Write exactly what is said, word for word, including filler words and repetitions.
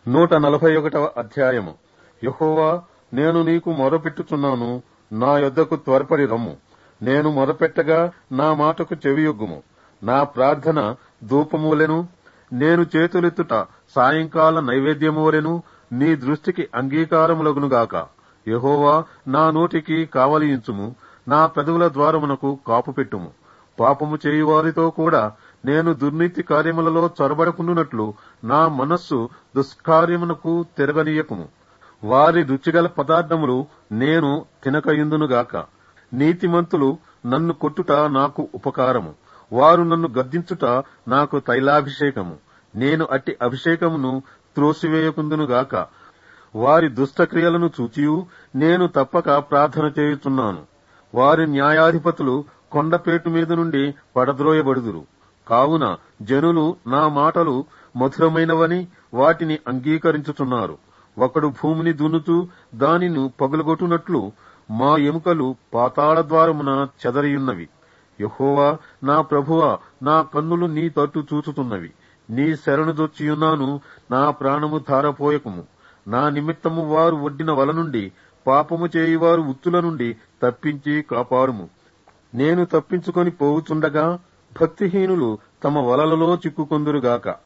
నూట నలభై ఒకటవ అధ్యాయము. యెహోవా, నేను నీకు మొరపెట్టుచున్నాను, నా యొద్దకు త్వరపడి రమ్ము. నేను మొరపెట్టగా నా మాటకు చెవియొగ్గుము. నా ప్రార్థన ధూపమూలెను, నేను చేతులెత్తుట సాయంకాల నైవేద్యమూలెను నీ దృష్టికి అంగీకారములగునుగాక. యెహోవా, నా నోటికి కావలియించుము, నా పెదవుల ద్వారమునకు కాపు పెట్టుము. పాపము చేయువారితో కూడా నేను దుర్నీతి కార్యములలో చొరబడకుండునట్లు నా మనస్సు దుష్కార్యమునకు తిరగనీయకుము. వారి రుచిగల పదార్థములు నేను తినకయుందునుగాక. నీతిమంతులు నన్ను కొట్టుట నాకు ఉపకారము, వారు నన్ను గద్దించుట నాకు తైలాభిషేకము. నేను అట్టి అభిషేకమును త్రోసివేయకుందునుగాక. వారి దుష్టక్రియలను చూచియు నేను తప్పక ప్రార్థన చేయుచున్నాను. వారి న్యాయాధిపతులు కొండపేటు మీద నుండి పడద్రోయబడుదురు. కావున జనులు నా మాటలు మధురమైనవని వాటిని అంగీకరించుచున్నారు. ఒకడు భూమిని దున్నుతూ దానిని పగులగొట్టునట్లు మా ఎముకలు పాతాళ ద్వారమున చెదరియున్నవి. యెహోవా, నా ప్రభువా, నా కన్నులు నీ తట్టు చూచుతున్నవి. నీ శరణుదొచ్చియున్నాను, నా ప్రాణము ధారపోయకుము. నా నిమిత్తము వారు ఒడ్డిన వల నుండి, పాపము చేయువారు ఉచ్చుల నుండి తప్పించి కాపాడుము. నేను తప్పించుకొని పోవుచుండగా భక్తిహీనులు తమ వలలలో చిక్కుకొందురుగాక.